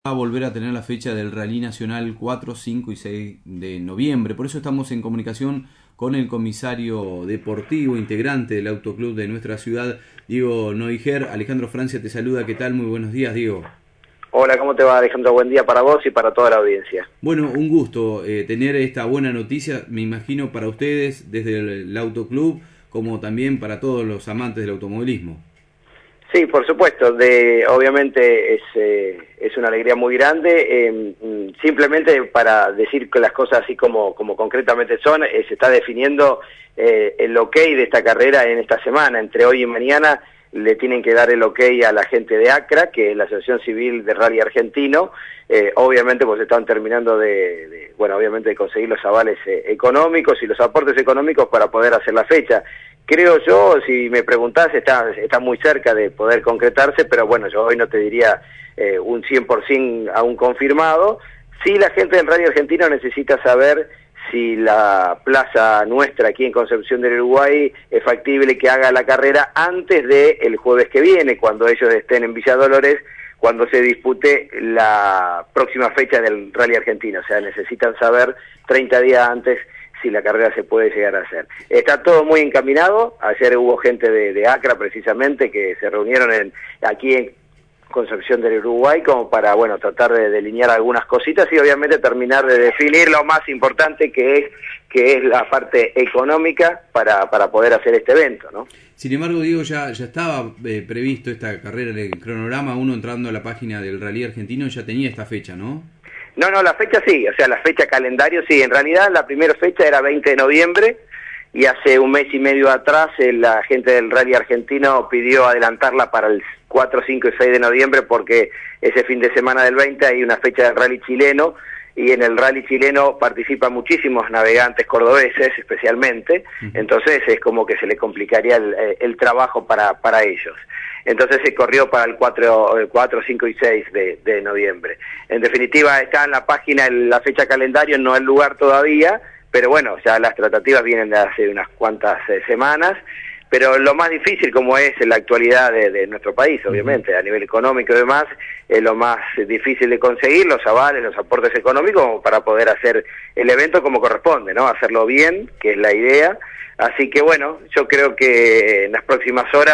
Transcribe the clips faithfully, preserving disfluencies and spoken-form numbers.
a volver a tener la fecha del Rally Nacional cuatro, cinco y seis de noviembre. Por eso estamos en comunicación con el comisario deportivo, integrante del autoclub de nuestra ciudad, Diego Noijer. Alejandro Francia te saluda. ¿Qué tal? Muy buenos días, Diego. Hola, ¿cómo te va, Alejandro? Buen día para vos y para toda la audiencia. Bueno, un gusto eh, tener esta buena noticia, me imagino, para ustedes desde el, el autoclub, como también para todos los amantes del automovilismo. Sí, por supuesto, de, obviamente es, eh, es una alegría muy grande, eh, simplemente para decir que las cosas así como, como concretamente son, eh, se está definiendo eh, el ok de esta carrera en esta semana, entre hoy y mañana le tienen que dar el ok a la gente de ACRA, que es la Asociación Civil de Rally Argentino, eh, obviamente pues están terminando de, de, bueno, obviamente de conseguir los avales eh, económicos y los aportes económicos para poder hacer la fecha. Creo yo, si me preguntás, está, está muy cerca de poder concretarse, pero bueno, yo hoy no te diría eh, un cien por ciento aún confirmado. Sí, la gente del Rally Argentino necesita saber si la plaza nuestra aquí en Concepción del Uruguay es factible que haga la carrera antes del jueves que viene, cuando ellos estén en Villa Dolores, cuando se dispute la próxima fecha del Rally Argentino. O sea, necesitan saber treinta días antes si la carrera se puede llegar a hacer. Está todo muy encaminado. Ayer hubo gente de, de ACRA precisamente que se reunieron en, aquí en Concepción del Uruguay como para, bueno, tratar de delinear algunas cositas y obviamente terminar de definir lo más importante que es que es la parte económica para, para poder hacer este evento, ¿no? Sin embargo, Diego, ya, ya estaba eh, previsto esta carrera en el cronograma. Uno entrando a la página del Rally Argentino ya tenía esta fecha, ¿no? No, no, la fecha sí, o sea, la fecha calendario sí, en realidad la primera fecha era veinte de noviembre y hace un mes y medio atrás eh, la gente del Rally Argentino pidió adelantarla para el cuatro, cinco y seis de noviembre porque ese fin de semana del veinte hay una fecha del Rally chileno y en el Rally chileno participan muchísimos navegantes cordobeses especialmente, uh-huh. Entonces es como que se le complicaría el, el trabajo para, para ellos. Entonces se corrió para el cuatro, cinco y seis de, de noviembre. En definitiva está en la página la fecha calendario, no el lugar todavía, pero bueno, ya las tratativas vienen de hace unas cuantas eh, semanas, pero lo más difícil como es en la actualidad de, de nuestro país, obviamente, a nivel económico y demás, es lo más difícil de conseguir, los avales, los aportes económicos para poder hacer el evento como corresponde, ¿no? Hacerlo bien, que es la idea. Así que bueno, yo creo que en las próximas horas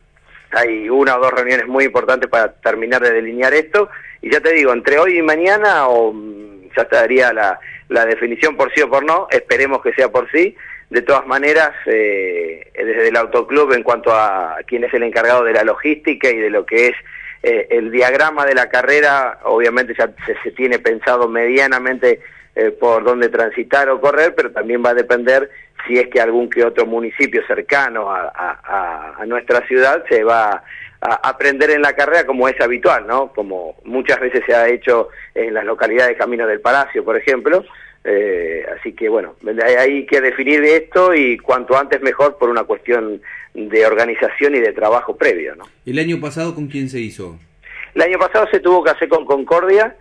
hay una o dos reuniones muy importantes para terminar de delinear esto, y ya te digo, entre hoy y mañana o ya estaría la, la definición por sí o por no, esperemos que sea por sí. De todas maneras, eh, desde el autoclub, en cuanto a quién es el encargado de la logística y de lo que es eh, el diagrama de la carrera, obviamente ya se, se tiene pensado medianamente eh, por dónde transitar o correr, pero también va a depender si es que algún que otro municipio cercano a, a, a nuestra ciudad se va a aprender en la carrera como es habitual, ¿no? Como muchas veces se ha hecho en las localidades de Camino del Palacio, por ejemplo. Eh, así que bueno, hay que definir esto y cuanto antes mejor por una cuestión de organización y de trabajo previo, ¿no? ¿El año pasado con quién se hizo? El año pasado se tuvo que hacer con Concordia.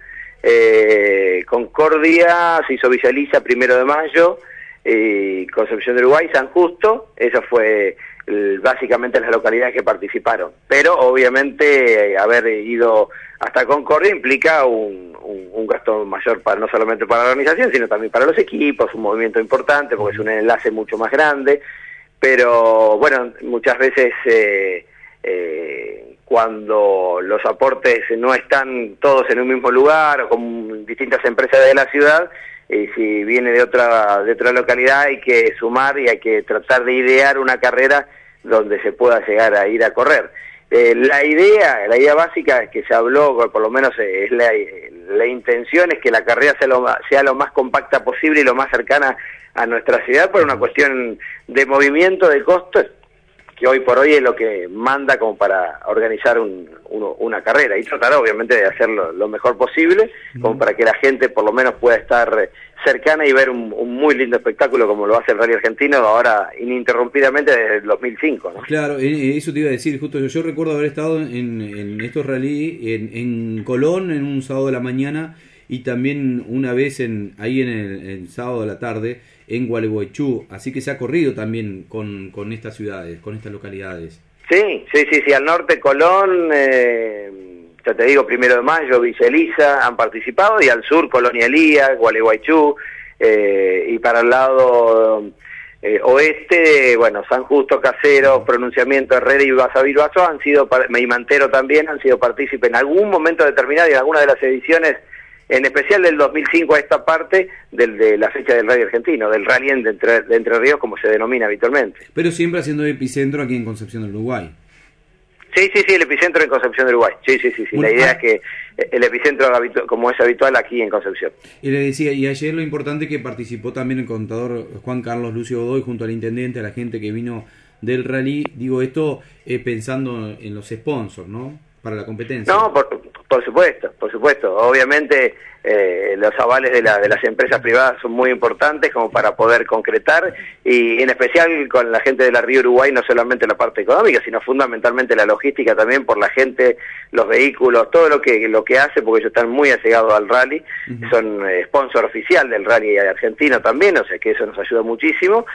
Eh, Concordia se hizo Villa Elisa primero de mayo, eh, Concepción del Uruguay, San Justo. Eso fue el, básicamente las localidades que participaron, pero obviamente eh, haber ido hasta Concordia implica un, un, un gasto mayor para no solamente para la organización, sino también para los equipos, un movimiento importante porque es un enlace mucho más grande, pero bueno, muchas veces eh, eh, cuando los aportes no están todos en un mismo lugar o con distintas empresas de la ciudad, y si viene de otra de otra localidad hay que sumar y hay que tratar de idear una carrera donde se pueda llegar a ir a correr. Eh, la idea, la idea básica que se habló, por lo menos es la, la intención es que la carrera sea lo, sea lo más compacta posible y lo más cercana a nuestra ciudad por una cuestión de movimiento, de costos, que hoy por hoy es lo que manda como para organizar un, un, una carrera y tratar obviamente de hacerlo lo mejor posible, como para que la gente por lo menos pueda estar cercana y ver un, un muy lindo espectáculo como lo hace el Rally Argentino ahora ininterrumpidamente desde el dos mil cinco, ¿no? Claro, eso te iba a decir, justo yo, yo recuerdo haber estado en, en estos rally en, en Colón en un sábado de la mañana y también una vez en ahí en el, el sábado de la tarde en Gualeguaychú, así que se ha corrido también con, con estas ciudades, con estas localidades. Sí, sí, sí, sí, al norte Colón, eh, ya te digo, Primero de Mayo, Villa Elisa han participado, y al sur Colonia Elías, Gualeguaychú, eh, y para el lado eh, oeste, bueno, San Justo, Caseros, Pronunciamiento, Herrera y Basavilbaso han sido, y Mantero también han sido partícipes en algún momento determinado y en alguna de las ediciones, en especial del dos mil cinco a esta parte, del, de la fecha del Rally Argentino, del Rally de Entre, de Entre Ríos, como se denomina habitualmente. Pero siempre haciendo epicentro aquí en Concepción del Uruguay. Sí, sí, sí, el epicentro en Concepción del Uruguay. Sí, sí, sí, sí. La idea es que el epicentro, como es habitual, aquí en Concepción. Y le decía, y ayer lo importante que participó también el contador Juan Carlos Lucio Godoy junto al intendente, a la gente que vino del rally. Digo, esto eh, pensando en los sponsors, ¿no? Para la competencia. No, por, por supuesto, por supuesto. Obviamente eh, los avales de, la, de las empresas privadas son muy importantes como para poder concretar, y en especial con la gente de la Río Uruguay, no solamente la parte económica, sino fundamentalmente la logística también, por la gente, los vehículos, todo lo que lo que hace, porque ellos están muy allegados al rally, uh-huh. Son eh, sponsor oficial del rally argentino también, o sea que eso nos ayuda muchísimo,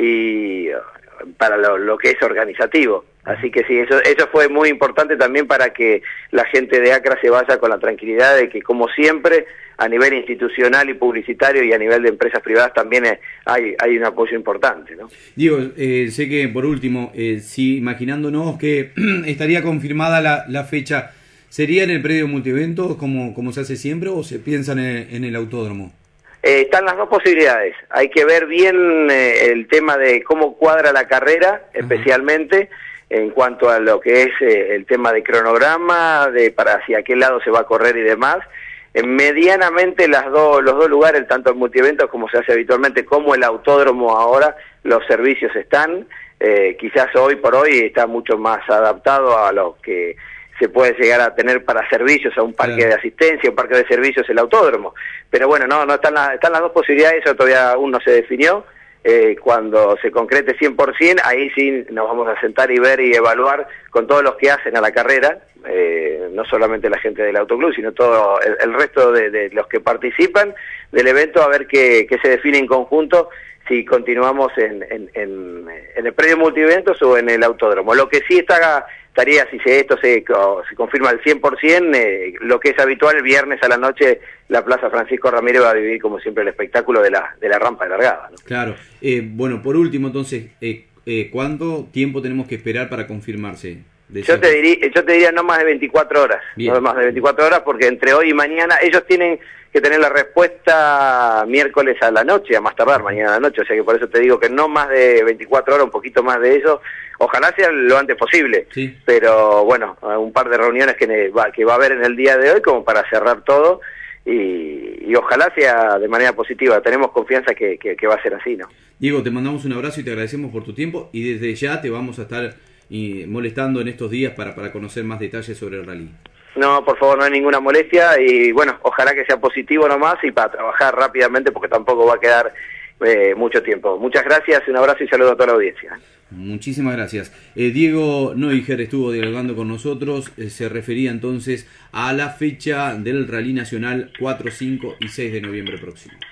y para lo, lo que es organizativo. Así que sí, eso eso fue muy importante también para que la gente de ACRA se vaya con la tranquilidad de que, como siempre, a nivel institucional y publicitario y a nivel de empresas privadas también hay hay un apoyo importante, ¿no? Diego, eh, sé que por último, eh, si imaginándonos que estaría confirmada la, la fecha, ¿sería en el predio multievento como, como se hace siempre, o se piensa en el, en el autódromo? Eh, están las dos posibilidades. Hay que ver bien eh, el tema de cómo cuadra la carrera, especialmente uh-huh. en cuanto a lo que es eh, el tema de cronograma, de para hacia qué lado se va a correr y demás. Eh, medianamente las dos, los dos lugares, tanto el multievento como se hace habitualmente, como el autódromo ahora, los servicios están. Eh, quizás hoy por hoy está mucho más adaptado a lo que se puede llegar a tener para servicios, a un parque claro. de asistencia, un parque de servicios, el autódromo. Pero bueno, no, no están, la, están las dos posibilidades, eso todavía aún no se definió. Eh, cuando se concrete cien por ciento, ahí sí nos vamos a sentar y ver y evaluar con todos los que hacen a la carrera, eh, no solamente la gente del autoclub, sino todo el, el resto de, de los que participan del evento, a ver qué, qué se define en conjunto, si continuamos en, en, en, en el predio multieventos o en el autódromo. Lo que sí está... estaría, si se, esto se, se confirma al cien por ciento, eh, lo que es habitual, el viernes a la noche la Plaza Francisco Ramírez va a vivir como siempre el espectáculo de la de la rampa de largada, ¿no? Claro. Eh, bueno, por último, entonces, eh, eh, ¿cuánto tiempo tenemos que esperar para confirmarse? Yo te, diría, yo te diría no más de veinticuatro horas, Bien. no más de veinticuatro horas, porque entre hoy y mañana ellos tienen que tener la respuesta miércoles a la noche, a más tardar mañana a la noche, o sea que por eso te digo que no más de veinticuatro horas, un poquito más de eso, ojalá sea lo antes posible, sí. Pero bueno, un par de reuniones que va, que va a haber en el día de hoy como para cerrar todo, y, y ojalá sea de manera positiva, tenemos confianza que, que, que va a ser así, ¿no? Diego, te mandamos un abrazo y te agradecemos por tu tiempo, y desde ya te vamos a estar y molestando en estos días para, para conocer más detalles sobre el rally. No, por favor, no hay ninguna molestia, y bueno, ojalá que sea positivo nomás y para trabajar rápidamente, porque tampoco va a quedar eh, mucho tiempo. Muchas gracias, un abrazo y saludo a toda la audiencia. Muchísimas gracias. Eh, Diego Neuger estuvo dialogando con nosotros, eh, se refería entonces a la fecha del Rally Nacional cuatro, cinco y seis de noviembre próximo.